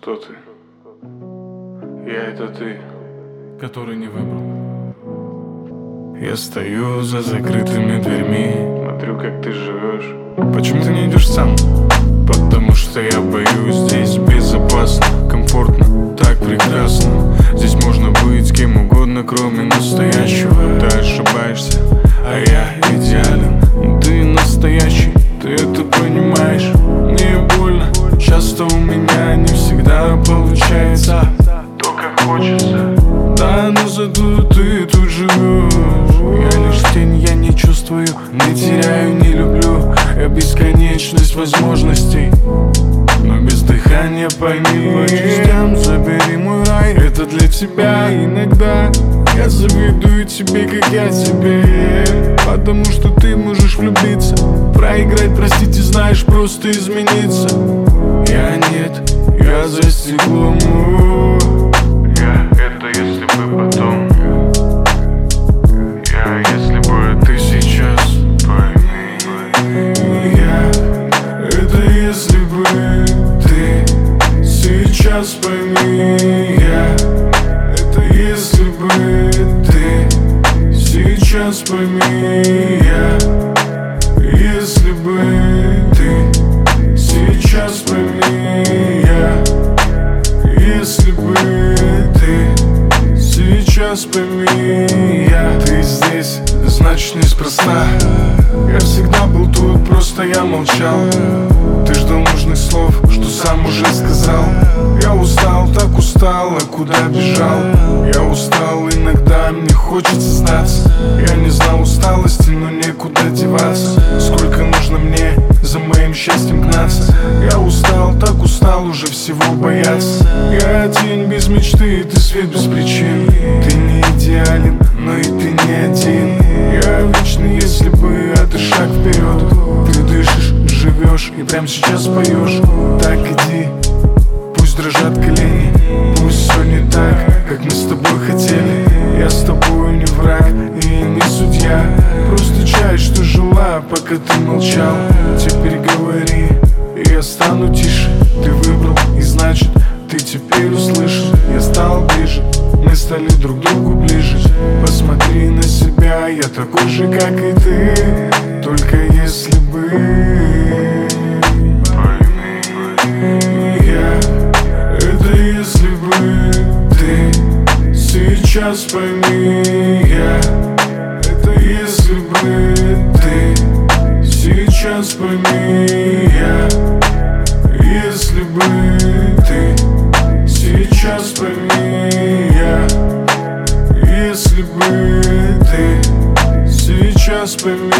Кто ты? Я — это ты, который не выбрал. Я стою за закрытыми дверьми, смотрю, как ты живешь. Почему ты не идешь сам? Потому что я боюсь. Здесь безопасно, комфортно, так прекрасно. Здесь можно быть кем угодно, кроме настоящего. Ты ошибаешься, а я идеален. Ты настоящий, ты это понимаешь. Мне больно, часто у меня не всегда получается то, как хочется. Да, но зато ты тут живешь. Я лишь тень, я не чувствую, не теряю, не люблю. Я бесконечность возможностей, но без дыхания пойми. По частям забери мой рай, это для тебя. Иногда я завидую тебе, как я тебе, потому что ты можешь влюбиться, проиграть, простить и знаешь, просто измениться. Я нет, я за стеклом. Я — это если бы потом. Я — если бы ты сейчас, пойми. Я — это если бы ты сейчас, пойми. Я — это если бы ты сейчас, пойми. Я — если бы ты сейчас, пойми. Я — если бы ты сейчас, пойми. Ты здесь, значит неспроста. Я всегда был тут, просто я молчал. Ты ждал нужных слов, что сам уже сказал. Я устал, так устал, а куда бежал? Я устал, иногда мне хочется сдаться. Я не знал усталости, но некуда деваться. Сколько нужно мне за моим счастьем гнаться? Я устал, так устал уже всего бояться. Я тень без мечты, ты свет без причин. Ты не идеален, но и ты не один. Я вечный, если бы, а ты шаг вперед. Ты дышишь, живешь и прямо сейчас поешь. Так иди, пусть дрожат колени, пусть все не так, как мы с тобой хотели. Я с тобой не враг и не судья, просто часть, что жила, пока ты молчал. Теперь говори, и я стану тише. Ты выбрал, и значит, ты теперь услышал. Я стал ближе, мы стали друг другу ближе. Посмотри на себя, я такой же, как и ты, только если бы. Я — это если бы ты сейчас, пойми. Я — это если бы ты сейчас, пойми. Я — если бы ты сейчас, пойми. Я — если бы ты сейчас, пойми.